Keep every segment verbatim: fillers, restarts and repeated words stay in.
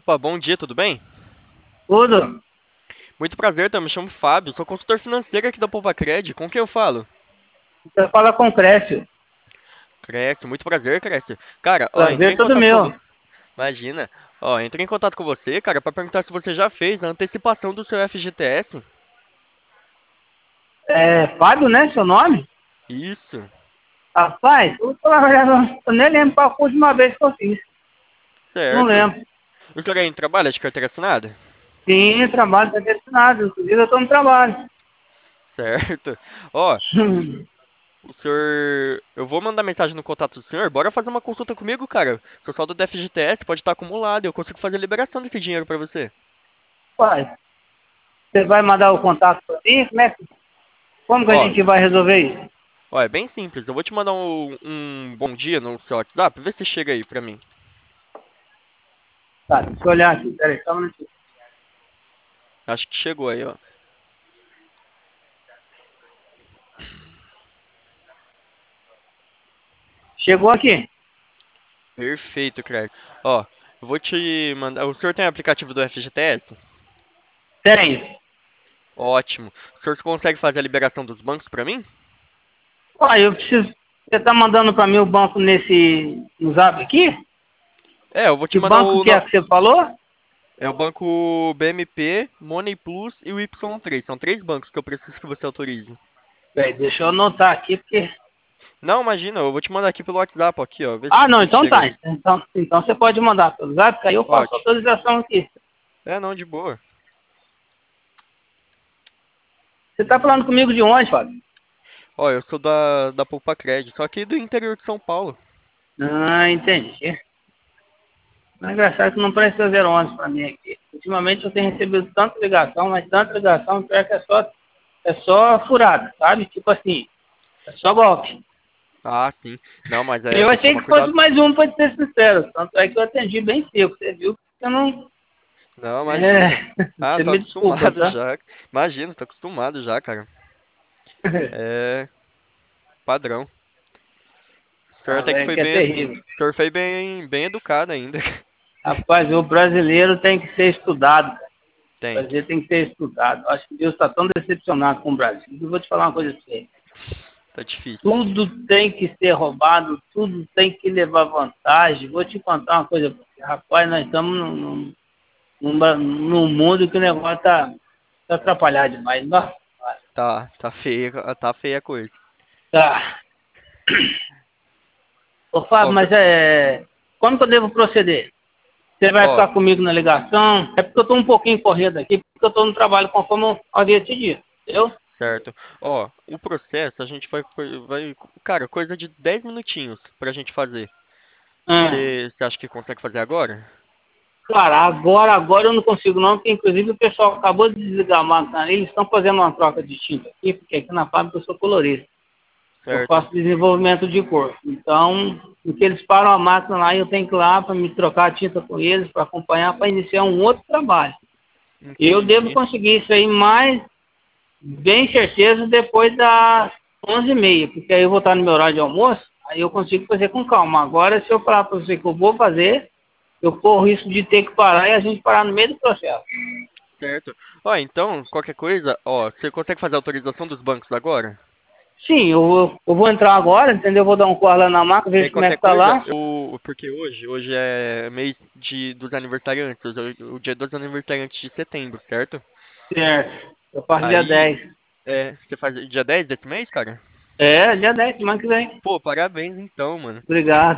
Opa, bom dia, tudo bem? Tudo. Muito prazer, tá? Me chamo Fábio, sou consultor financeiro aqui da Povacred. Com quem eu falo? Você fala com o Crécio. Cresce, muito prazer, Cresce. Cara, ó, entrei Prazer em todo contato com meu. você. Imagina. Ó, entrei em contato com você, cara, pra perguntar se você já fez a antecipação do seu F G T S. É Fábio, né? Seu nome? Isso, Rapaz, eu, tô, eu nem lembro qual foi a última vez que eu fiz. Não certo. lembro. O senhor ainda trabalha de carteira assinada? Sim, trabalho está destinado. Inclusive eu estou no trabalho. Certo. Ó, o senhor. Eu vou mandar mensagem no contato do senhor. Bora fazer uma consulta comigo, cara. Seu saldo do F G T S pode estar acumulado. Eu consigo fazer a liberação desse dinheiro pra você. Pai, você vai mandar o contato para mim? Como, é que, como que a Ó, gente vai resolver isso? Ó, é bem simples. Eu vou te mandar um, um bom dia no seu WhatsApp. Vê se chega aí pra mim. Tá, deixa eu olhar aqui. Peraí, só um minutinho. Acho que chegou aí, ó. Chegou aqui? Perfeito, crack. Ó, eu vou te mandar. O senhor tem aplicativo do F G T S? Tem. Ótimo. O senhor consegue fazer a liberação dos bancos pra mim? Pai, eu preciso... Você está mandando para mim o banco nesse... no zap aqui? É, eu vou te Que mandar banco o. que é no- que você falou? É o banco B M P, Money Plus e o Y três. São três bancos que eu preciso que você autorize. Peraí, deixa eu anotar aqui, porque... Não, imagina, eu vou te mandar aqui pelo WhatsApp, aqui, ó. Vê Ah, não, se então chega tá. aí. Então, então você pode mandar pelo zap, que aí eu faço a Ótimo. autorização aqui. É, não, de boa. Você tá falando comigo de onde, Fábio? Ó, eu sou da, da Poupa Cred, só que do interior de São Paulo. Ah, entendi. Mas é engraçado que não presta zero onze pra mim aqui. Ultimamente eu tenho recebido tanta ligação, mas tanta ligação, pior que é só, é só furada, sabe? Tipo assim, é só golpe. Ah, sim. Não, mas é, Eu tem que achei tomar que fosse cuidado. mais um, pra ser sincero. Tanto é que eu atendi bem seco. Você viu que eu não... Não, imagina. É, Ah, você tô me desculpa, acostumado tá? já. Imagina, tô acostumado já, cara. É padrão. O senhor Ah, até que velho, foi que é bem, terrível. o senhor foi bem, bem educado ainda. Rapaz, o brasileiro tem que ser estudado. O Tem. brasileiro tem que ser estudado. Acho que Deus está tão decepcionado com o Brasil. Eu vou te falar uma coisa assim. Tá difícil. Tudo tem que ser roubado, tudo tem que levar vantagem. Vou te contar uma coisa. Rapaz, nós estamos num, num, num, num mundo que o negócio está tá atrapalhado demais. Nossa, Tá, tá feia, tá feia a coisa. tá. Ô, Ó, Fábio, o mas senhor- é... Como que eu devo proceder? Você vai ó, ficar comigo na ligação? É porque eu estou um pouquinho corrido aqui, porque eu estou no trabalho conforme eu havia te dito. Entendeu? certo. Ó, o processo a gente vai, vai, cara, coisa de dez minutinhos pra gente fazer. Ah. Você acha que consegue fazer agora? Cara, agora, agora eu não consigo não, porque inclusive o pessoal acabou de desligar a máquina ali, eles estão fazendo uma troca de tinta aqui, porque aqui na fábrica eu sou colorista. Eu Certo. faço desenvolvimento de cor. Então, o que eles param a máquina lá, eu tenho que ir lá para me trocar a tinta com eles, para acompanhar, para iniciar um outro trabalho. Eu devo Entendi. conseguir isso aí mais, bem certeza, depois das onze e meia, porque aí eu vou estar no meu horário de almoço, aí eu consigo fazer com calma. Agora, se eu falar para você que eu vou fazer, eu corro o risco de ter que parar e a gente parar no meio do processo. Certo. Ó, então, qualquer coisa, ó, você consegue fazer a autorização dos bancos agora? Sim, eu vou, eu vou entrar agora, entendeu? Eu vou dar um corre lá na máquina, E aí ver como é qualquer que tá coisa, lá. eu, porque hoje, hoje é mês de, dos aniversariantes, o, o dia dos aniversariantes de setembro, certo? Certo. Eu faço dia Aí, dez. é, você faz dia dez desse mês, cara? É, dia dez, semana que vem. Pô, parabéns então, mano. Obrigado.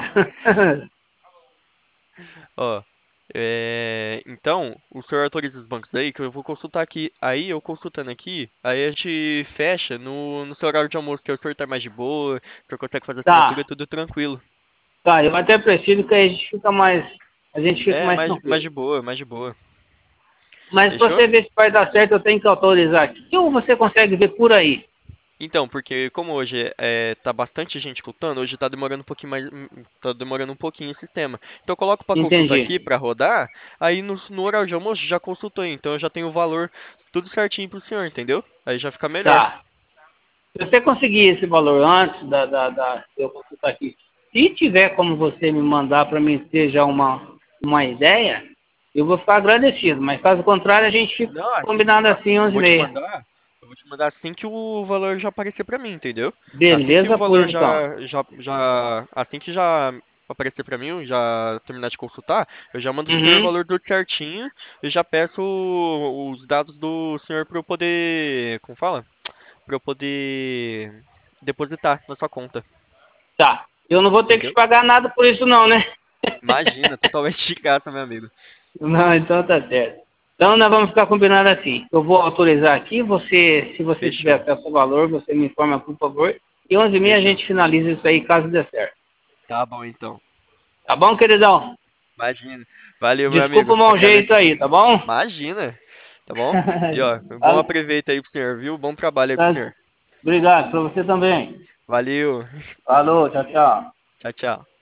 Ó, é, então, o senhor autoriza os bancos aí, que eu vou consultar aqui. Aí, eu consultando aqui, aí a gente fecha no, no seu horário de almoço, que o senhor tá mais de boa, o senhor consegue fazer assinatura, Tá, tudo tranquilo. tá, eu até preciso que a gente fica mais, a gente fica É, mais mais, mais tranquilo. de boa, mais de boa. Mas pra Fechou? você ver se vai dar certo, eu tenho que autorizar aqui. Ou você consegue ver por aí? Então, porque como hoje é, tá bastante gente escutando, hoje tá demorando um pouquinho mais, hum, tá demorando um pouquinho o sistema. Então eu coloco pra consulta Entendi. aqui pra rodar, aí no, no horário de almoço já consultou, então eu já tenho o valor tudo certinho pro senhor, entendeu? Aí já fica melhor. Tá. Se você conseguir esse valor antes da, da, da eu consultar aqui, se tiver como você me mandar para mim ter já uma, uma ideia, eu vou ficar agradecido, mas caso contrário, a gente fica Não, assim que combinado assim, eu onze e vou te meia. mandar, eu vou te mandar assim que o valor já aparecer pra mim, entendeu? Assim que o Beleza, valor pois então. já, já, já, assim que já aparecer pra mim, eu já terminar de consultar, eu já mando pro senhor o Uhum. valor tudo certinho e já peço os dados do senhor pra eu poder, como fala? Pra eu poder depositar na sua conta, Tá. Eu não vou ter que te entendeu? pagar nada por isso não, né? Imagina, totalmente de graça, meu amigo. Não, então tá certo. Então nós vamos ficar combinado assim. Eu vou autorizar aqui, você, se você tiver Fechou, acesso ao valor, você me informa, por favor. E onze e meia a fechou. gente finaliza isso aí, caso dê certo. Tá bom então. Tá bom, queridão? Imagina. Valeu, meu Desculpa amigo. o mau jeito Agradeço. aí, tá bom? Imagina. Tá bom? E ó, bom Tá- aproveita aí pro senhor, viu? Bom trabalho aí pro tá- senhor. Obrigado, pra você também. Valeu. Falou, tchau, tchau. Tchau, tchau.